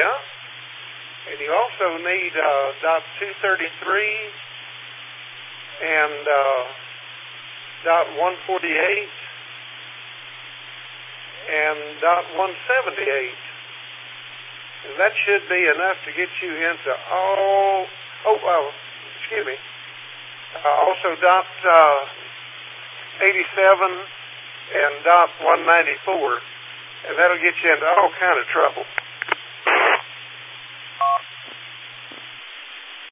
Yeah. And you also need dot 233 and dot 148 and dot 178. And that should be enough to get you into all, excuse me, also dot 87 and dot 194. And that'll get you into all kind of trouble.